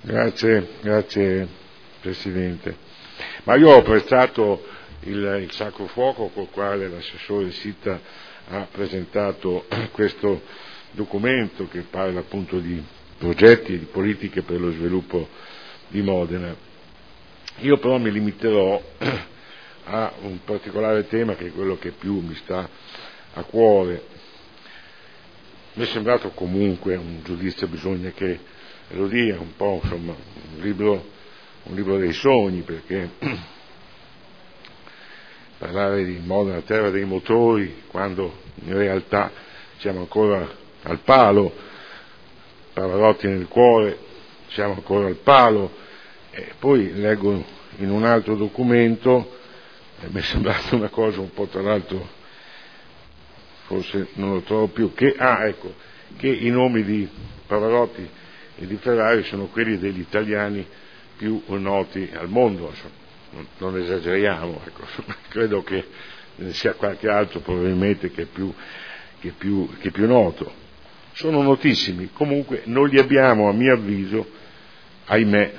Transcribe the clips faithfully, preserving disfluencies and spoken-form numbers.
Grazie, grazie Presidente. Ma io ho apprezzato il, il sacro fuoco col quale l'assessore Sitta ha presentato questo documento che parla appunto di progetti e di politiche per lo sviluppo di Modena. Io però mi limiterò a un particolare tema che è quello che più mi sta a cuore. Mi è sembrato comunque, un giudizio bisogna che lo dia, un po' insomma un libro, un libro dei sogni, perché parlare di Modena, terra dei motori, quando in realtà siamo ancora al palo, Pavarotti nel cuore, siamo ancora al palo. E poi leggo in un altro documento, e mi è sembrata una cosa un po', tra l'altro forse non lo trovo più, che, ah, ecco, che i nomi di Pavarotti e di Ferrari sono quelli degli italiani più noti al mondo, insomma, non esageriamo, ecco, credo che ne sia qualche altro probabilmente che è più, che è più, che è più noto. Sono notissimi, comunque non li abbiamo, a mio avviso, ahimè,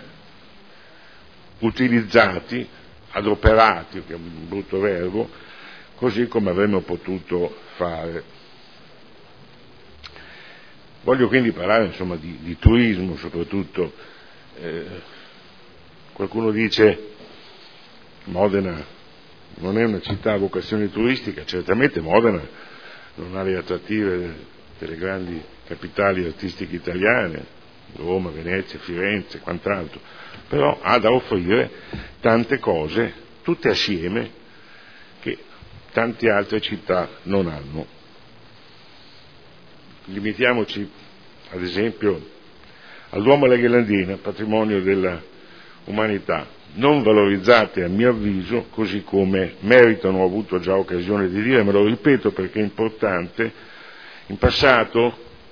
utilizzati, adoperati, che è un brutto verbo, così come avremmo potuto fare. Voglio quindi parlare insomma di, di turismo soprattutto. Eh, qualcuno dice Modena non è una città a vocazione turistica, certamente Modena non ha le attrattive delle grandi capitali artistiche italiane, Roma, Venezia, Firenze, quant'altro, però ha da offrire tante cose, tutte assieme, che tante altre città non hanno. Limitiamoci ad esempio al Duomo e alla Ghilandina, patrimonio della umanità, non valorizzate a mio avviso così come meritano, ho avuto già occasione di dire, me lo ripeto perché è importante. In passato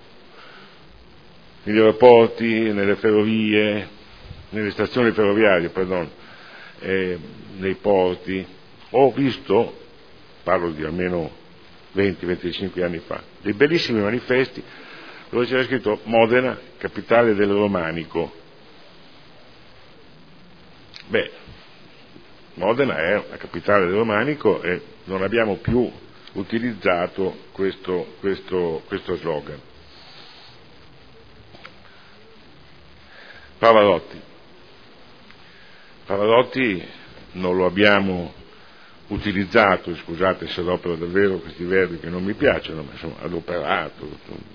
negli aeroporti, nelle ferrovie, nelle stazioni ferroviarie, pardon, eh, nei porti, ho visto, parlo di almeno venti venticinque anni fa, dei bellissimi manifesti dove c'era scritto Modena, capitale del romanico. Beh, Modena è la capitale del romanico e non abbiamo più utilizzato questo, questo, questo slogan. Pavarotti. Pavarotti non lo abbiamo utilizzato, scusate se adopero davvero questi verbi che non mi piacciono, ma insomma adoperato,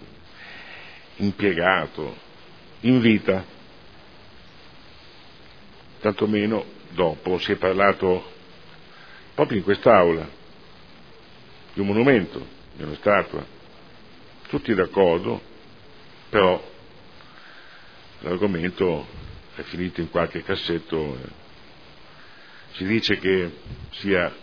impiegato, in vita, tantomeno dopo. Si è parlato proprio in quest'aula di un monumento, di una statua, tutti d'accordo, però l'argomento è finito in qualche cassetto. Si dice che sia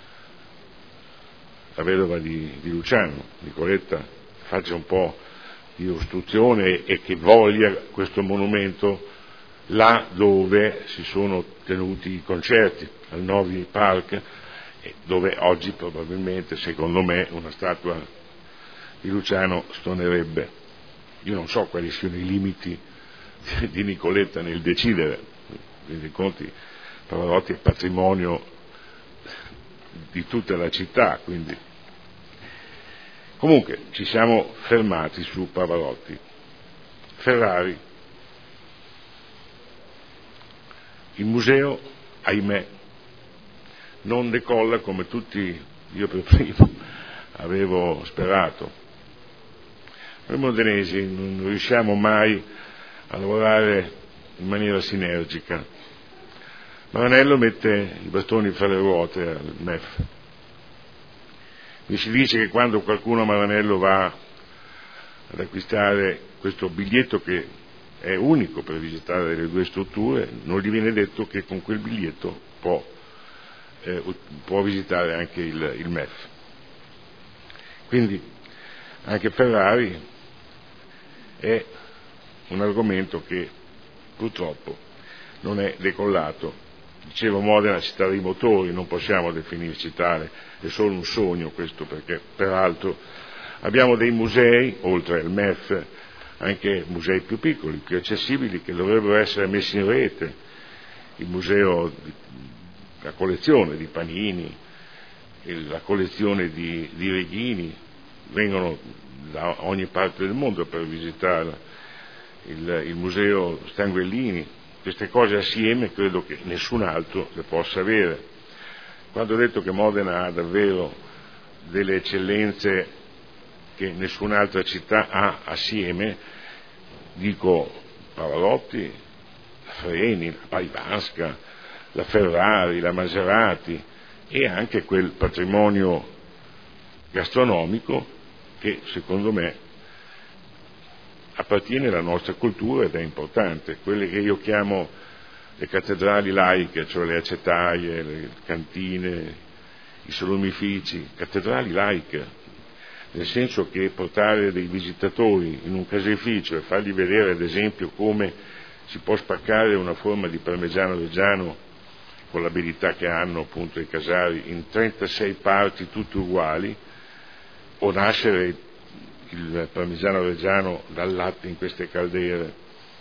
la vedova di, di Luciano, Nicoletta, faccia un po' di ostruzione e che voglia questo monumento là dove si sono tenuti i concerti, al Novi Park, dove oggi probabilmente, secondo me, una statua di Luciano stonerebbe. Io non so quali siano i limiti di Nicoletta nel decidere, quindi conti, Pavarotti è patrimonio di tutta la città, quindi comunque ci siamo fermati su Pavarotti. Ferrari, il museo, ahimè, non decolla come tutti, io per primo, avevo sperato. Noi modenesi non riusciamo mai a lavorare in maniera sinergica. Maranello mette i bastoni fra le ruote al M E F. Mi si dice che quando qualcuno a Maranello va ad acquistare questo biglietto che è unico per visitare le due strutture, non gli viene detto che con quel biglietto può, eh, può visitare anche il, il M E F. Quindi anche Ferrari è un argomento che purtroppo non è decollato. Dicevo, Modena città dei motori, non possiamo definirci tale, è solo un sogno questo, perché peraltro abbiamo dei musei, oltre al M E F, anche musei più piccoli, più accessibili, che dovrebbero essere messi in rete. Il museo, la collezione di Panini, la collezione di, di Reghini, vengono da ogni parte del mondo per visitarla, il, il museo Stanguellini, queste cose assieme credo che nessun altro le possa avere. Quando ho detto che Modena ha davvero delle eccellenze che nessun'altra città ha assieme, dico Pavarotti, la Freni, la Paivasca, la Ferrari, la Maserati, e anche quel patrimonio gastronomico che secondo me appartiene alla nostra cultura ed è importante, quelle che io chiamo le cattedrali laiche, cioè le acetaie, le cantine, i salumifici, cattedrali laiche, nel senso che portare dei visitatori in un caseificio e fargli vedere ad esempio come si può spaccare una forma di parmigiano reggiano con l'abilità che hanno appunto i casari in trentasei parti tutte uguali, o nascere il parmigiano reggiano dal latte in queste caldere,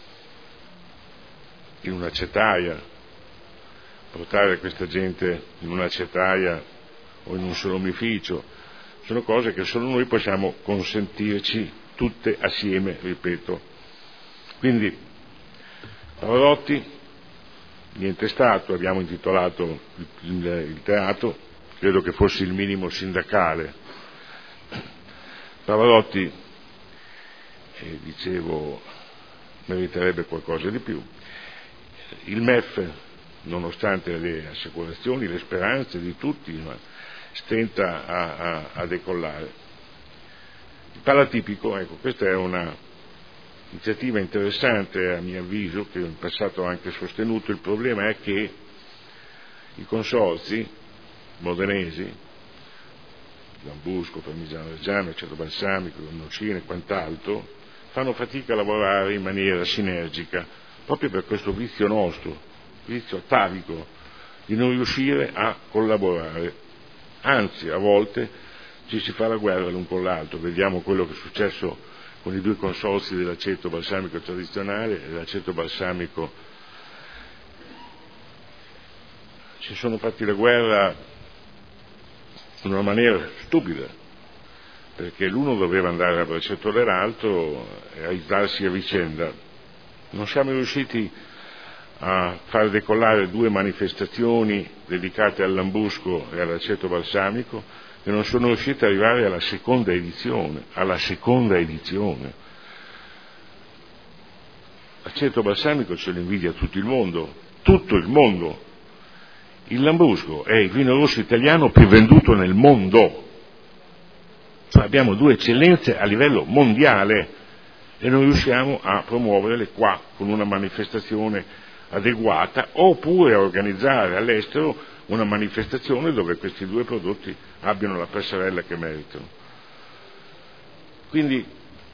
in un'acetaia, portare questa gente in un'acetaia o in un salumificio, sono cose che solo noi possiamo consentirci tutte assieme, ripeto. Quindi Pavarotti, niente stato, abbiamo intitolato il, il, il teatro, credo che fosse il minimo sindacale. Pavarotti, eh, dicevo, meriterebbe qualcosa di più. Il M E F, nonostante le assicurazioni, le speranze di tutti, ma stenta a, a, a decollare. Il Palatipico, ecco, questa è una iniziativa interessante a mio avviso, che in passato ho anche sostenuto. Il problema è che i consorzi modenesi, Lambrusco, Parmigiano Reggiano, Aceto Balsamico, Nocine e quant'altro, fanno fatica a lavorare in maniera sinergica, proprio per questo vizio nostro, vizio atavico, di non riuscire a collaborare. Anzi, a volte ci si fa la guerra l'un con l'altro. Vediamo quello che è successo con i due consorzi dell'aceto balsamico tradizionale e dell'aceto balsamico. Si sono fatti la guerra in una maniera stupida, perché l'uno doveva andare a braccetto dell'altro e aiutarsi a vicenda. Non siamo riusciti a far decollare due manifestazioni dedicate al Lambrusco e all'aceto balsamico, e non sono riusciti ad arrivare alla seconda edizione, alla seconda edizione. L'aceto balsamico ce lo invidia tutto il mondo, tutto il mondo. Il Lambrusco è il vino rosso italiano più venduto nel mondo. Cioè abbiamo due eccellenze a livello mondiale e non riusciamo a promuoverle qua con una manifestazione adeguata, oppure a organizzare all'estero una manifestazione dove questi due prodotti abbiano la passerella che meritano. Quindi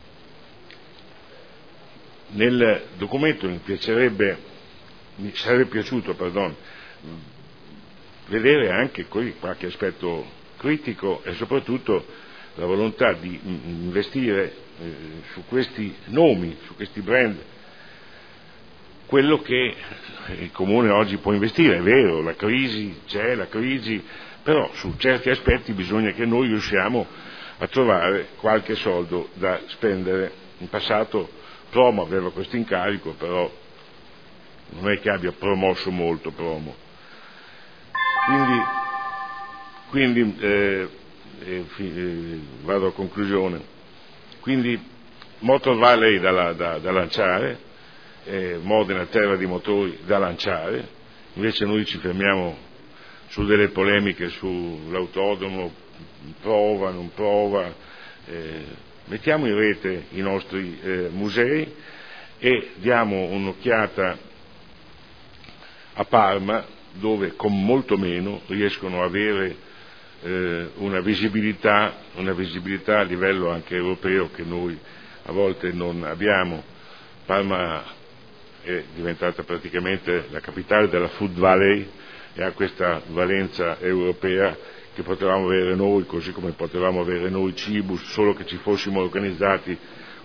nel documento mi piacerebbe, mi sarebbe piaciuto, pardon, vedere anche qui qualche aspetto critico e soprattutto la volontà di investire eh, su questi nomi, su questi brand, quello che il Comune oggi può investire. È vero, la crisi c'è, la crisi, però su certi aspetti bisogna che noi riusciamo a trovare qualche soldo da spendere. In passato Promo aveva questo incarico, però non è che abbia promosso molto Promo. Quindi, quindi eh, eh, eh, vado a conclusione. Quindi Motor Valley da, da, da lanciare, eh, Modena terra di motori da lanciare, invece noi ci fermiamo su delle polemiche sull'autodromo, prova, non prova, eh, mettiamo in rete i nostri eh, musei e diamo un'occhiata a Parma, dove con molto meno riescono a avere eh, una visibilità, una visibilità a livello anche europeo che noi a volte non abbiamo. Parma è diventata praticamente la capitale della Food Valley e ha questa valenza europea che potevamo avere noi, così come potevamo avere noi Cibus, solo che ci fossimo organizzati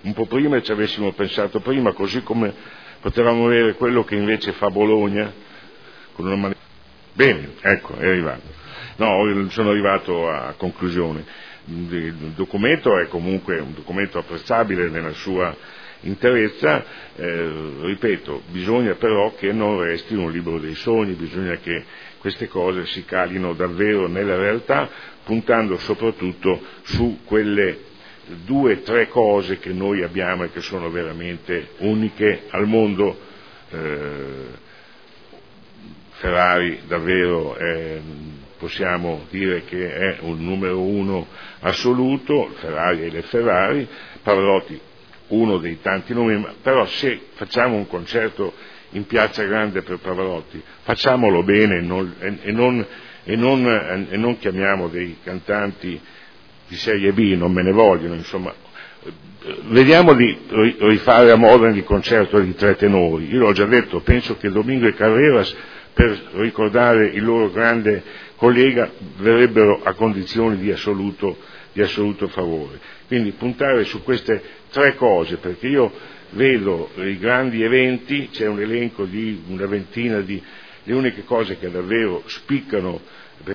un po' prima e ci avessimo pensato prima, così come potevamo avere quello che invece fa Bologna, con una man- Bene, ecco, è arrivato. No, sono arrivato a conclusione. Il documento è comunque un documento apprezzabile nella sua interezza, eh, ripeto, bisogna però che non resti un libro dei sogni, bisogna che queste cose si calino davvero nella realtà, puntando soprattutto su quelle due o tre cose che noi abbiamo e che sono veramente uniche al mondo. eh, Ferrari davvero è, possiamo dire che è un numero uno assoluto, Ferrari e le Ferrari, Pavarotti uno dei tanti nomi, però se facciamo un concerto in Piazza Grande per Pavarotti, facciamolo bene non, e, e, non, e, non, e non chiamiamo dei cantanti di serie B, non me ne vogliono, insomma. Vediamo di rifare a Modena il concerto di tre tenori. Io l'ho già detto, penso che Domingo e Carreras, per ricordare il loro grande collega, verrebbero a condizioni di assoluto, di assoluto favore. Quindi puntare su queste tre cose, perché io vedo i grandi eventi, c'è un elenco di una ventina di le uniche cose che davvero spiccano